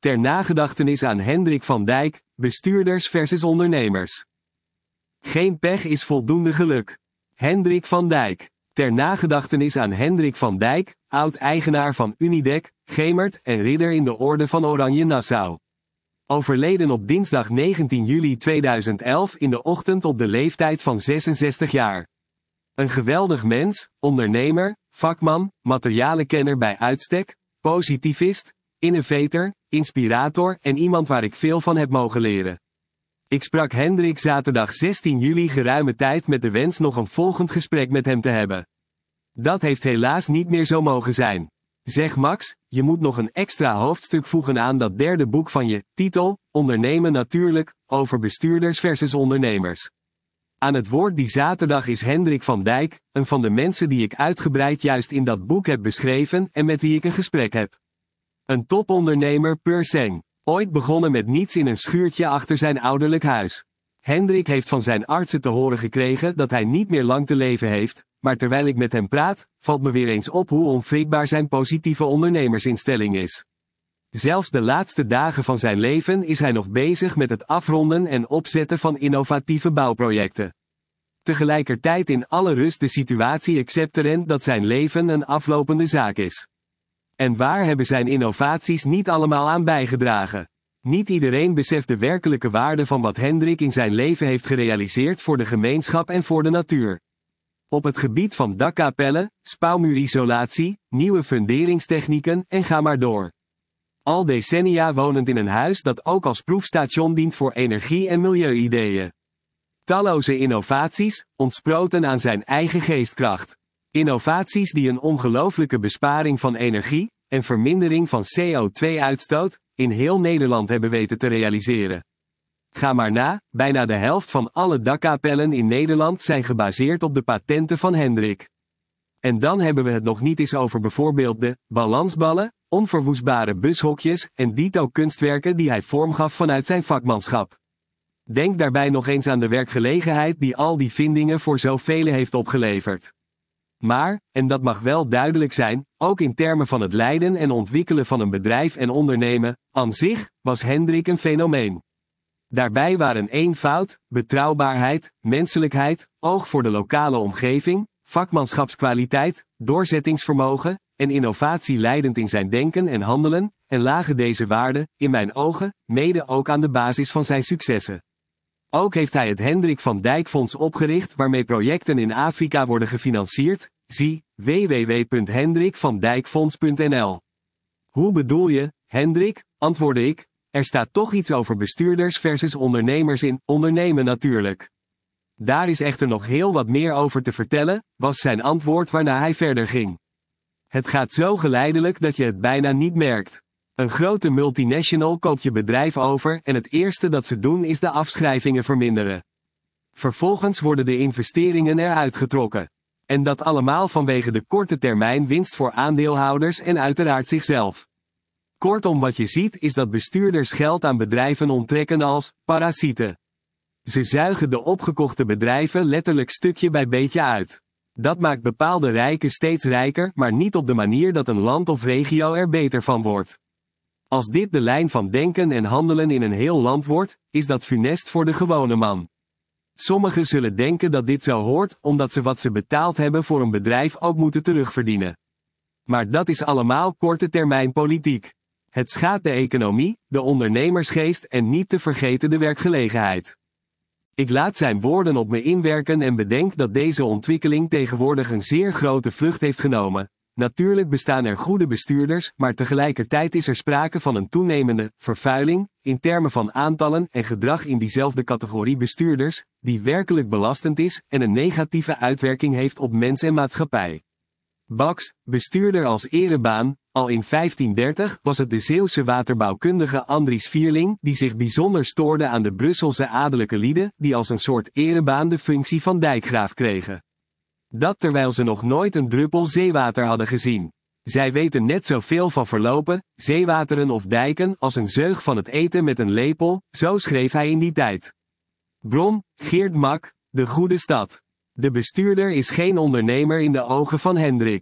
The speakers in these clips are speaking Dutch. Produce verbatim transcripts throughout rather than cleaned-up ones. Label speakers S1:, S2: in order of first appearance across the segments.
S1: Ter nagedachtenis aan Hendrik van Dijk, bestuurders versus ondernemers. Geen pech is voldoende geluk. Hendrik van Dijk. Ter nagedachtenis aan Hendrik van Dijk, oud-eigenaar van Unidec, Gemert en ridder in de Orde van Oranje Nassau. Overleden op dinsdag negentien juli tweeduizend elf in de ochtend op de leeftijd van zesenzestig jaar. Een geweldig mens, ondernemer, vakman, materialenkenner bij uitstek, positivist, innovator, inspirator en iemand waar ik veel van heb mogen leren. Ik sprak Hendrik zaterdag zestien juli geruime tijd met de wens nog een volgend gesprek met hem te hebben. Dat heeft helaas niet meer zo mogen zijn. Zeg Max, je moet nog een extra hoofdstuk voegen aan dat derde boek van je, titel, Ondernemen natuurlijk, over bestuurders versus ondernemers. Aan het woord die zaterdag is Hendrik van Dijk, een van de mensen die ik uitgebreid juist in dat boek heb beschreven en met wie ik een gesprek heb. Een topondernemer per se. Ooit begonnen met niets in een schuurtje achter zijn ouderlijk huis. Hendrik heeft van zijn artsen te horen gekregen dat hij niet meer lang te leven heeft, maar terwijl ik met hem praat, valt me weer eens op hoe onwrikbaar zijn positieve ondernemersinstelling is. Zelfs de laatste dagen van zijn leven is hij nog bezig met het afronden en opzetten van innovatieve bouwprojecten. Tegelijkertijd in alle rust de situatie accepterend dat zijn leven een aflopende zaak is. En waar hebben zijn innovaties niet allemaal aan bijgedragen? Niet iedereen beseft de werkelijke waarde van wat Hendrik in zijn leven heeft gerealiseerd voor de gemeenschap en voor de natuur. Op het gebied van dakkapellen, spouwmuurisolatie, nieuwe funderingstechnieken en ga maar door. Al decennia wonend in een huis dat ook als proefstation dient voor energie- en milieu-ideeën. Talloze innovaties, ontsproten aan zijn eigen geestkracht. Innovaties die een ongelooflijke besparing van energie en vermindering van C O twee uitstoot in heel Nederland hebben weten te realiseren. Ga maar na, bijna de helft van alle dakkapellen in Nederland zijn gebaseerd op de patenten van Hendrik. En dan hebben we het nog niet eens over bijvoorbeeld de balansballen, onverwoestbare bushokjes en dito kunstwerken die hij vormgaf vanuit zijn vakmanschap. Denk daarbij nog eens aan de werkgelegenheid die al die vindingen voor zoveel heeft opgeleverd. Maar, en dat mag wel duidelijk zijn, ook in termen van het leiden en ontwikkelen van een bedrijf en ondernemen, aan zich, was Hendrik een fenomeen. Daarbij waren eenvoud, betrouwbaarheid, menselijkheid, oog voor de lokale omgeving, vakmanschapskwaliteit, doorzettingsvermogen en innovatie leidend in zijn denken en handelen, en lagen deze waarden, in mijn ogen, mede ook aan de basis van zijn successen. Ook heeft hij het Hendrik van Dijk Fonds opgericht waarmee projecten in Afrika worden gefinancierd, zie w w w punt hendrik van dijkfonds punt n l. Hoe bedoel je, Hendrik? Antwoordde ik, er staat toch iets over bestuurders versus ondernemers in, ondernemen natuurlijk. Daar is echter nog heel wat meer over te vertellen, was zijn antwoord waarna hij verder ging. Het gaat zo geleidelijk dat je het bijna niet merkt. Een grote multinational koopt je bedrijf over en het eerste dat ze doen is de afschrijvingen verminderen. Vervolgens worden de investeringen eruit getrokken. En dat allemaal vanwege de korte termijn winst voor aandeelhouders en uiteraard zichzelf. Kortom, wat je ziet is dat bestuurders geld aan bedrijven onttrekken als parasieten. Ze zuigen de opgekochte bedrijven letterlijk stukje bij beetje uit. Dat maakt bepaalde rijken steeds rijker, maar niet op de manier dat een land of regio er beter van wordt. Als dit de lijn van denken en handelen in een heel land wordt, is dat funest voor de gewone man. Sommigen zullen denken dat dit zo hoort, omdat ze wat ze betaald hebben voor een bedrijf ook moeten terugverdienen. Maar dat is allemaal korte termijn politiek. Het schaadt de economie, de ondernemersgeest en niet te vergeten de werkgelegenheid. Ik laat zijn woorden op me inwerken en bedenk dat deze ontwikkeling tegenwoordig een zeer grote vlucht heeft genomen. Natuurlijk bestaan er goede bestuurders, maar tegelijkertijd is er sprake van een toenemende vervuiling, in termen van aantallen en gedrag in diezelfde categorie bestuurders, die werkelijk belastend is en een negatieve uitwerking heeft op mens en maatschappij. Bax, bestuurder als erebaan, al in vijftiendertig was het de Zeeuwse waterbouwkundige Andries Vierling die zich bijzonder stoorde aan de Brusselse adellijke lieden die als een soort erebaan de functie van dijkgraaf kregen. Dat terwijl ze nog nooit een druppel zeewater hadden gezien. Zij weten net zoveel van verlopen, zeewateren of dijken als een zeug van het eten met een lepel, zo schreef hij in die tijd. Bron, Geert Mak, De Goede Stad. De bestuurder is geen ondernemer in de ogen van Hendrik.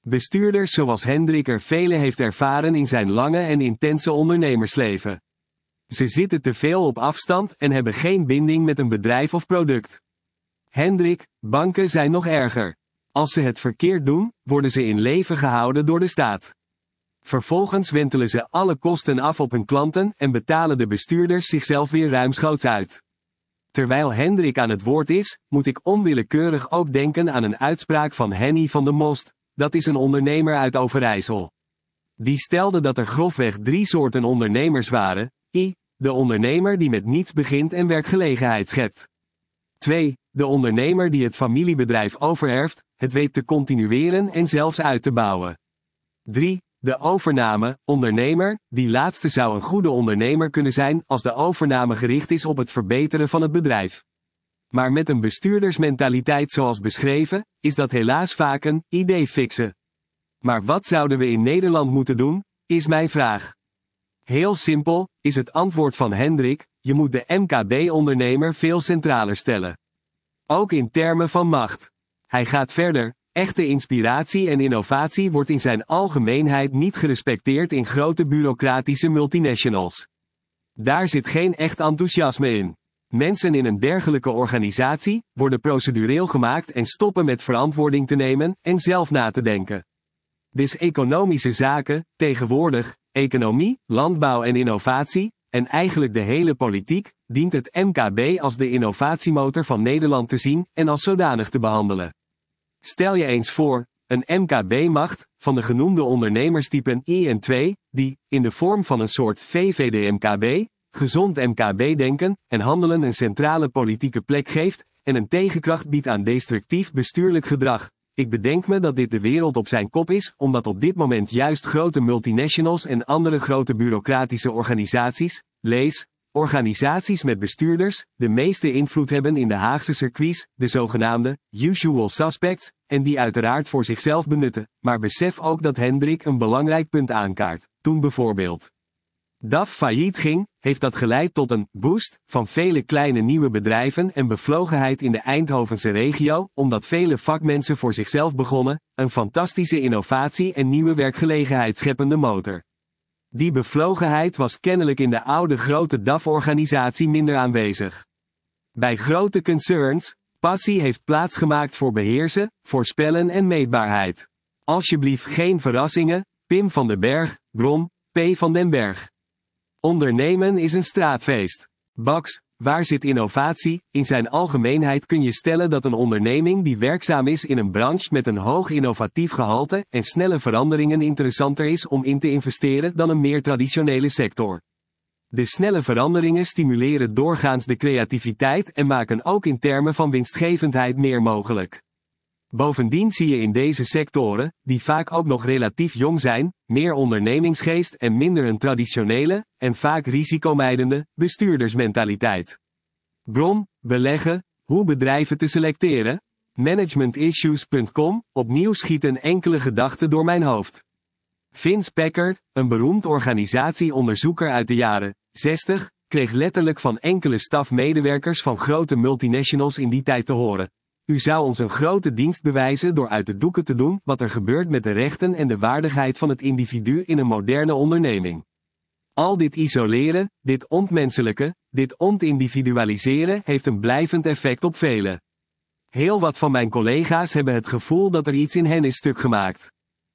S1: Bestuurders zoals Hendrik er vele heeft ervaren in zijn lange en intense ondernemersleven. Ze zitten te veel op afstand en hebben geen binding met een bedrijf of product. Hendrik, banken zijn nog erger. Als ze het verkeerd doen, worden ze in leven gehouden door de staat. Vervolgens wentelen ze alle kosten af op hun klanten en betalen de bestuurders zichzelf weer ruimschoots uit. Terwijl Hendrik aan het woord is, moet ik onwillekeurig ook denken aan een uitspraak van Henny van de Most, dat is een ondernemer uit Overijssel. Die stelde dat er grofweg drie soorten ondernemers waren: I. De ondernemer die met niets begint en werkgelegenheid schept. twee. De ondernemer die het familiebedrijf overerft, het weet te continueren en zelfs uit te bouwen. drie. De overname, ondernemer, die laatste zou een goede ondernemer kunnen zijn als de overname gericht is op het verbeteren van het bedrijf. Maar met een bestuurdersmentaliteit zoals beschreven, is dat helaas vaak een idee fixen. Maar wat zouden we in Nederland moeten doen, is mijn vraag. Heel simpel, is het antwoord van Hendrik: je moet de M K B-ondernemer veel centraler stellen. Ook in termen van macht. Hij gaat verder: echte inspiratie en innovatie wordt in zijn algemeenheid niet gerespecteerd in grote bureaucratische multinationals. Daar zit geen echt enthousiasme in. Mensen in een dergelijke organisatie worden procedureel gemaakt en stoppen met verantwoording te nemen en zelf na te denken. Dus economische zaken, tegenwoordig, economie, landbouw en innovatie, en eigenlijk de hele politiek, dient het M K B als de innovatiemotor van Nederland te zien en als zodanig te behandelen. Stel je eens voor, een M K B-macht, van de genoemde ondernemerstypen I en twee, die, in de vorm van een soort V V D M K B, gezond M K B-denken en handelen een centrale politieke plek geeft, en een tegenkracht biedt aan destructief bestuurlijk gedrag. Ik bedenk me dat dit de wereld op zijn kop is, omdat op dit moment juist grote multinationals en andere grote bureaucratische organisaties, lees, organisaties met bestuurders, de meeste invloed hebben in de Haagse circuits, de zogenaamde usual suspects, en die uiteraard voor zichzelf benutten, maar besef ook dat Hendrik een belangrijk punt aankaart. Toen bijvoorbeeld D A F failliet ging, heeft dat geleid tot een boost van vele kleine nieuwe bedrijven en bevlogenheid in de Eindhovense regio, omdat vele vakmensen voor zichzelf begonnen, een fantastische innovatie en nieuwe werkgelegenheid scheppende motor. Die bevlogenheid was kennelijk in de oude grote D A F-organisatie minder aanwezig. Bij grote concerns, passie heeft plaatsgemaakt voor beheersen, voorspellen en meetbaarheid. Alsjeblieft geen verrassingen, Pim van den Berg, Bron, P. van den Berg. Ondernemen is een straatfeest. Bax, waar zit innovatie? In zijn algemeenheid kun je stellen dat een onderneming die werkzaam is in een branche met een hoog innovatief gehalte en snelle veranderingen interessanter is om in te investeren dan een meer traditionele sector. De snelle veranderingen stimuleren doorgaans de creativiteit en maken ook in termen van winstgevendheid meer mogelijk. Bovendien zie je in deze sectoren, die vaak ook nog relatief jong zijn, meer ondernemingsgeest en minder een traditionele, en vaak risicomijdende, bestuurdersmentaliteit. Bron, beleggen, hoe bedrijven te selecteren? managementissues punt com, opnieuw schieten enkele gedachten door mijn hoofd. Vince Packard, een beroemd organisatieonderzoeker uit de jaren zestig, kreeg letterlijk van enkele stafmedewerkers van grote multinationals in die tijd te horen: u zou ons een grote dienst bewijzen door uit de doeken te doen wat er gebeurt met de rechten en de waardigheid van het individu in een moderne onderneming. Al dit isoleren, dit ontmenselijken, dit ontindividualiseren heeft een blijvend effect op velen. Heel wat van mijn collega's hebben het gevoel dat er iets in hen is stuk gemaakt.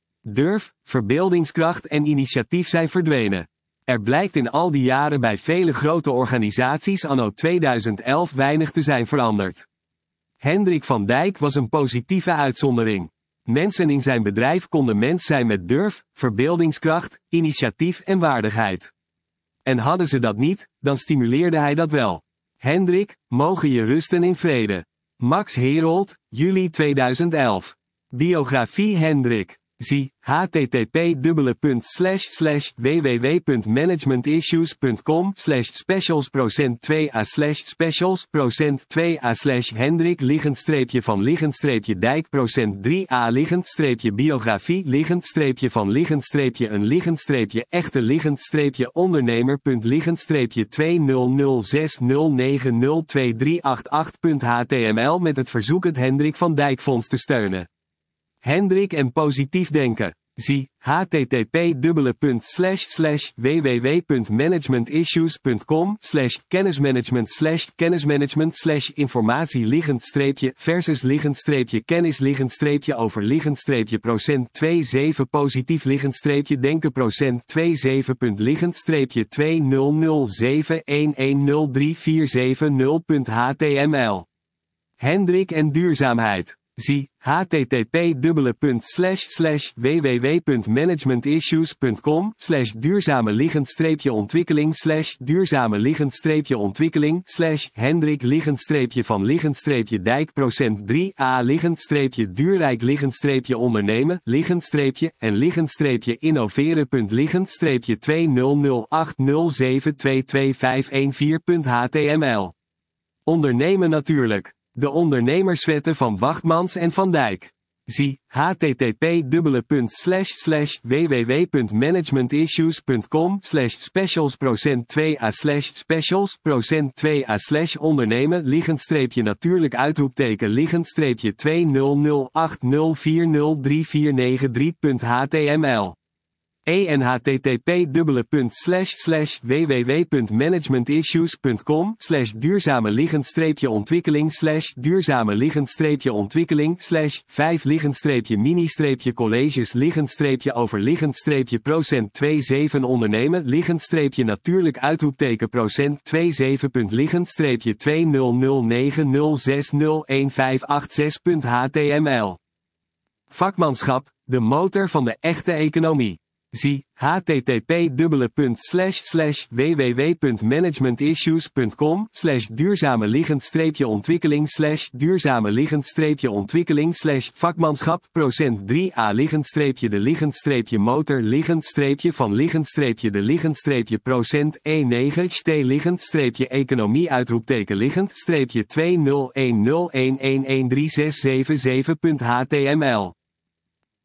S1: Durf, verbeeldingskracht en initiatief zijn verdwenen. Er blijkt in al die jaren bij vele grote organisaties anno tweeduizend elf weinig te zijn veranderd. Hendrik van Dijk was een positieve uitzondering. Mensen in zijn bedrijf konden mens zijn met durf, verbeeldingskracht, initiatief en waardigheid. En hadden ze dat niet, dan stimuleerde hij dat wel. Hendrik, mogen je rusten in vrede. Max Herold, juli tweeduizend elf. Biografie Hendrik. Zie http www.managementissues.com slash specials procent twee a slash specials procent twee a slash Hendrik liggend streepje van liggend streepje dijk procent drie a liggend streepje biografie liggend streepje van liggend streepje een liggend streepje echte liggend streepje ondernemer punt liggend streepje twee nul nul zes nul negen nul twee drie acht acht punt h t m l met het verzoek het Hendrik van Dijk Fonds te steunen. Hendrik en positief denken. Zie http slash slash www.managementissues.com slash kennismanagement slash kennismanagement slash informatie liggend streepje versus liggend streepje kennis liggend streepje over liggend streepje procent zevenentwintig positief liggend streepje denken procent zevenentwintig punt liggend streepje twee nul nul zeven een een nul drie vier zeven nul punt h t m l. Hendrik en duurzaamheid. Zie http slash slash www.managementissues.com slash duurzame liggend streepje ontwikkeling slash duurzame liggend streepje ontwikkeling slash Hendrik liggend streepje van liggend streepje dijk procent drie a liggend streepje duurrijk liggend streepje ondernemen liggend streepje en liggend streepje innoveren punt liggend streepje twee nul nul acht nul zeven twee twee vijf een vier punt h t m l. Ondernemen natuurlijk. De ondernemerswetten van Wachtmans en Van Dijk. Zie http slash slash www.managementissues.com slash specials procent twee a slash specials procent twee a slash ondernemen liggend streepje natuurlijk uitroepteken liggend streepje twee nul nul acht nul vier nul drie vier negen drie punt h t m l. en http slash slash www.managementissues.com slash duurzame liggend streepje ontwikkeling slash duurzame liggend streepje ontwikkeling slash vijf liggend streepje mini streepje colleges liggend streepje over liggend streepje procent zevenentwintig ondernemen liggend streepje natuurlijk uitroepteken procent zevenentwintig punt liggend streepje twee nul nul negen nul zes nul een vijf acht zes punt h t m l. Vakmanschap, de motor van de echte economie. Zie http slash slash www.managementissues.com slash duurzame liggend streepje ontwikkeling slash duurzame liggend streepje ontwikkeling slash vakmanschap procent drie a liggend streepje de liggend streepje motor liggend streepje van liggend streepje de liggend streepje procent negen st liggend streepje economie uitroepteken liggend streepje twee nul een nul een een een drie zes zeven zeven punt h t m l.